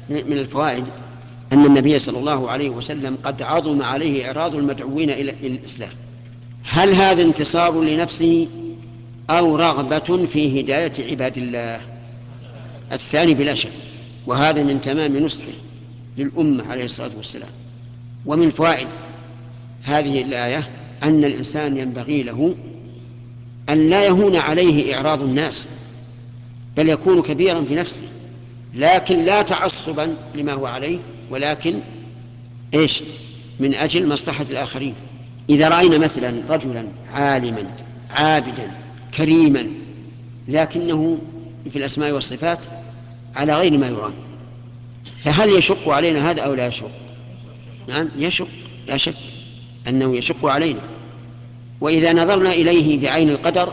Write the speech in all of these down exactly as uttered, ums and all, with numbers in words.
من الفوائد أن النبي صلى الله عليه وسلم قد عظم عليه إعراض المدعوين إلى الإسلام. هل هذا انتصار لنفسه أو رغبة في هداية عباد الله؟ الثاني بلا شك، وهذا من تمام نصحه للأمة عليه الصلاة والسلام. ومن فوائد هذه الآية أن الإنسان ينبغي له أن لا يهون عليه إعراض الناس، بل يكون كبيرا في نفسه، لكن لا تعصبا لما هو عليه، ولكن إيش؟ من أجل مصلحة الآخرين. إذا رأينا مثلا رجلا عالما عابدا كريما لكنه في الأسماء والصفات على غير ما يرام، فهل يشق علينا هذا أو لا يشق؟ نعم يشق، لا شك أنه يشق علينا. وإذا نظرنا إليه بعين القدر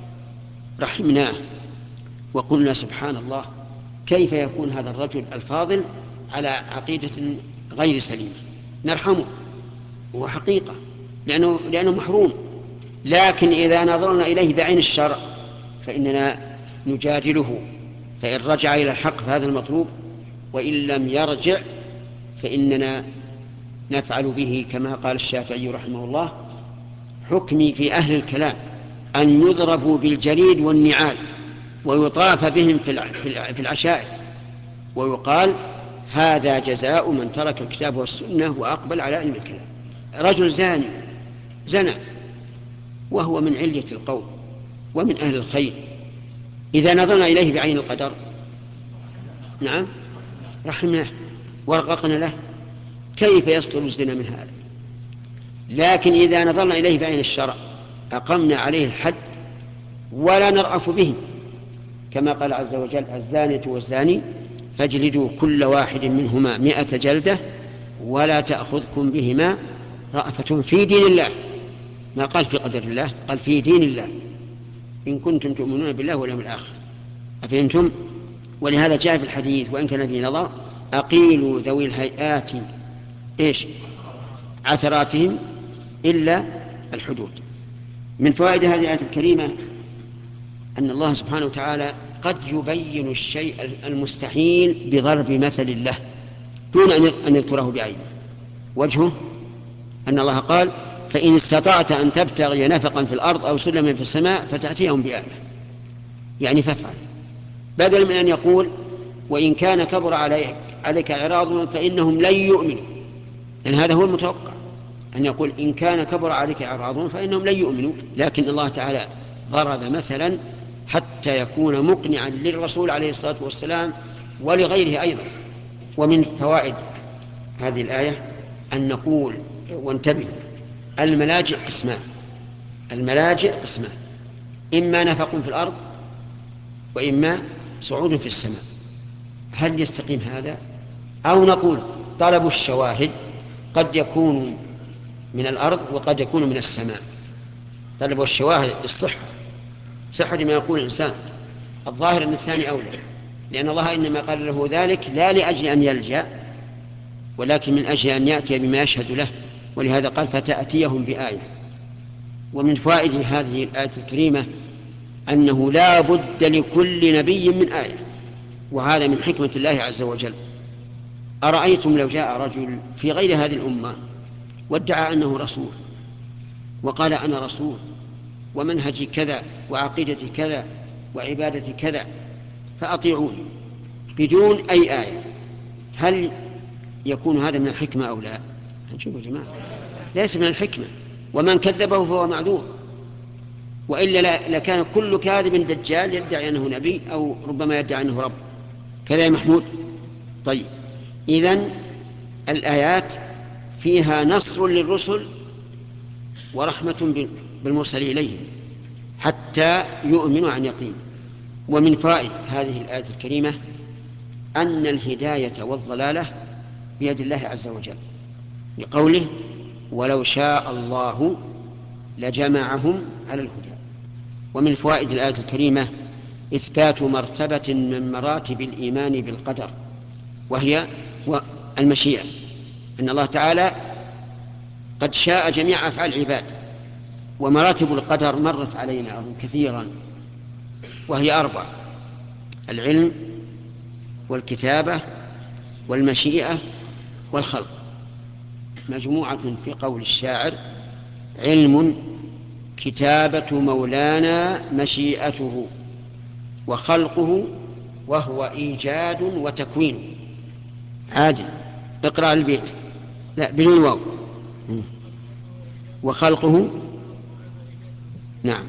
رحمناه وقلنا سبحان الله، كيف يكون هذا الرجل الفاضل على عقيدة غير سليمة؟ نرحمه، هو حقيقة لأنه, لأنه محروم. لكن إذا نظرنا إليه بعين الشرع فإننا نجادله، فإن رجع إلى الحق فهذا المطلوب، وإن لم يرجع فإننا نفعل به كما قال الشافعي رحمه الله: حكمي في أهل الكلام أن يضربوا بالجريد والنعال ويطاف بهم في العشائر، ويقال هذا جزاء من ترك الكتاب والسنة وأقبل على علم الكلام. رجل زاني زنى وهو من علية القوم ومن أهل الخير، إذا نظرنا إليه بعين القدر نعم رحمناه ورققنا له، كيف يصدر الزنا من هذا؟ لكن إذا نظرنا إليه بعين الشرع أقمنا عليه الحد ولا نرأف به، كما قال عز وجل: الزانية والزاني فاجلدوا كل واحد منهما مئة جلدة ولا تأخذكم بهما رأفة في دين الله. ما قال في قدر الله، قال في دين الله، إن كنتم تؤمنون بالله واليوم الآخر. أفهمتم؟ ولهذا جاء في الحديث وإن كان فيه نظر: أقيلوا ذوي الهيئات إيش عثراتهم إلا الحدود. من فوائد هذه الآية الكريمة أن الله سبحانه وتعالى قد يبين الشيء المستحيل بضرب مثل له دون أن يذكره بعينه. وجهه أن الله قال: فإن استطعت أن تبتغي نفقا في الأرض أو سلما في السماء فتأتيهم بآية، يعني فافعل، بدل من أن يقول: وإن كان كبر عليك, عليك إعراضهم فإنهم لن يؤمنوا، لأن هذا هو المتوقع أن يقول إن كان كبر عليك إعراضهم فإنهم لن يؤمنوا. لكن الله تعالى ضرب مثلا حتى يكون مقنعا للرسول عليه الصلاة والسلام ولغيره أيضا. ومن فوائد هذه الآية أن نقول وانتبه: الملاجئ قسمان، الملاجئ قسمان، إما نفق في الأرض وإما صعود في السماء. هل يستقيم هذا؟ أو نقول طلب الشواهد قد يكون من الأرض وقد يكون من السماء. طلب الشواهد للصحة، صحة ما يقول الإنسان، الظاهر أن الثاني أولى، لأن الله إنما قال له ذلك لا لأجل أن يلجأ ولكن من أجل أن يأتي بما يشهد له، ولهذا قال فتأتيهم بآية. ومن فوائد هذه الآية الكريمة أنه لا بد لكل نبي من آية، وهذا من حكمة الله عز وجل. أرأيتم لو جاء رجل في غير هذه الأمة وادعى أنه رسول وقال أنا رسول ومنهجي كذا وعقيدتي كذا وعبادتي كذا فأطيعوني بدون أي آية، هل يكون هذا من الحكمة أو لا؟ نشوف يا جماعة، ليس من الحكمة، ومن كذبه فهو معذور، وإلا لكان كل كاذب دجال يدعي أنه نبي أو ربما يدعي أنه رب. كذا يا محمود؟ طيب، إذن الآيات فيها نصر للرسل ورحمة بالمرسل إليهم حتى يؤمنوا عن يقين. ومن فوائد هذه الآية الكريمة أن الهداية والضلالة بيد الله عز وجل، لقوله ولو شاء الله لجمعهم على الهدى. ومن فوائد الآية الكريمة إثبات مرتبة من مراتب الإيمان بالقدر، وهي المشيئة، أن الله تعالى قد شاء جميع أفعال العباد. ومراتب القدر مرت علينا كثيرا، وهي أربع: العلم والكتابة والمشيئة والخلق. مجموعة في قول الشاعر: علم كتابة مولانا مشيئته، وخلقه وهو إيجاد وتكوين. عادل اقرأ البيت. لا، بدون واو. وخلقه، نعم،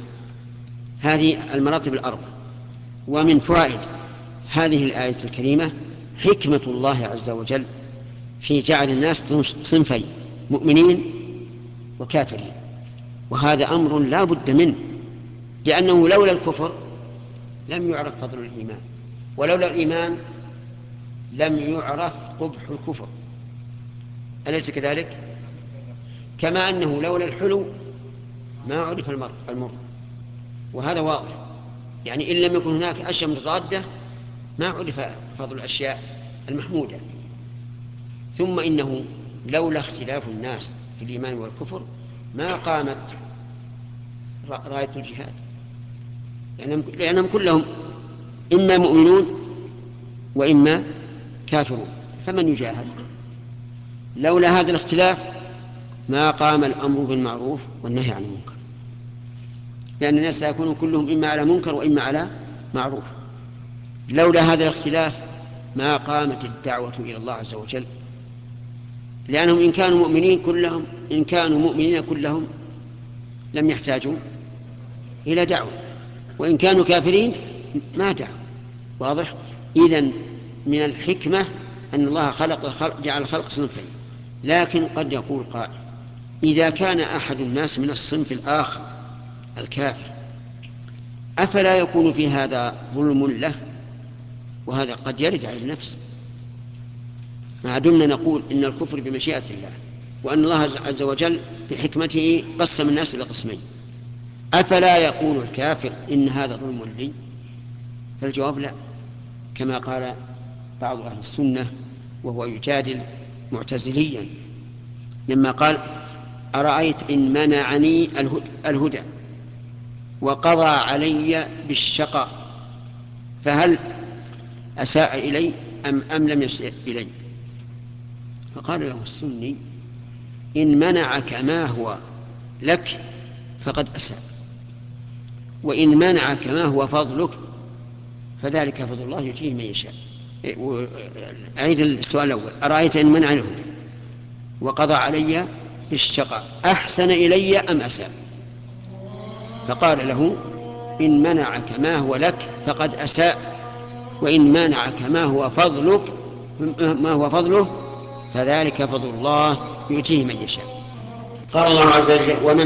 هذه المراتب الأربع. ومن فوائد هذه الآية الكريمة حكمة الله عز وجل في جعل الناس صنفين: مؤمنين وكافرين. وهذا أمر لا بد منه، لأنه لولا الكفر لم يعرف فضل الإيمان، ولولا الإيمان لم يعرف قبح الكفر. أليس كذلك؟ كما أنه لولا الحلو ما عرف المر المر وهذا واضح. يعني إن لم يكن هناك أشياء متضادة ما عرف فضل الأشياء المحمودة. ثم إنه لولا اختلاف الناس في الإيمان والكفر ما قامت راية الجهاد، لأنهم كلهم إما مؤمنون وإما كافرون، فمن يجاهد؟ لولا هذا الاختلاف ما قام الأمر بالمعروف والنهي عن المنكر، لأن الناس سيكونون كلهم إما على منكر وإما على معروف. لولا هذا الاختلاف ما قامت الدعوة إلى الله عز وجل، لأنهم إن كانوا مؤمنين كلهم إن كانوا مؤمنين كلهم لم يحتاجوا إلى دعوة، وإن كانوا كافرين ما دعوا. واضح؟ إذن من الحكمة أن الله خلق الخلق جعل الخلق صنفين. لكن قد يقول قائل: إذا كان أحد الناس من الصنف الآخر الكافر أفلا يكون في هذا ظلم له؟ وهذا قد يرد على النفس، ما دمنا نقول إن الكفر بمشيئة الله، وأن الله عز وجل بحكمته قسم الناس إلى قسمين. أفلا يقول الكافر إن هذا ظلم لي؟ فالجواب لا، كما قال بعض أهل السنة وهو يجادل معتزليا لما قال: أرأيت إن منعني الهدى وقضى علي بالشقاء فهل أساء إلي أم, أم لم يساء إلي؟ فقال له السني: إن منعك ما هو لك فقد أساء، وإن منعك ما هو فضلك فذلك فضل الله يؤتيه من يشاء. أعيد السؤال الأول: أرأيت إن منعني الهدى وقضى علي بالشقاء أحسن إلي أم أساء؟ فقال له: إن منعك ما هو لك فقد أساء، وإن منعك ما هو فضلك ما هو فضله فذلك فضل الله يؤتيه من يشاء. قال الله عز وجل: ومن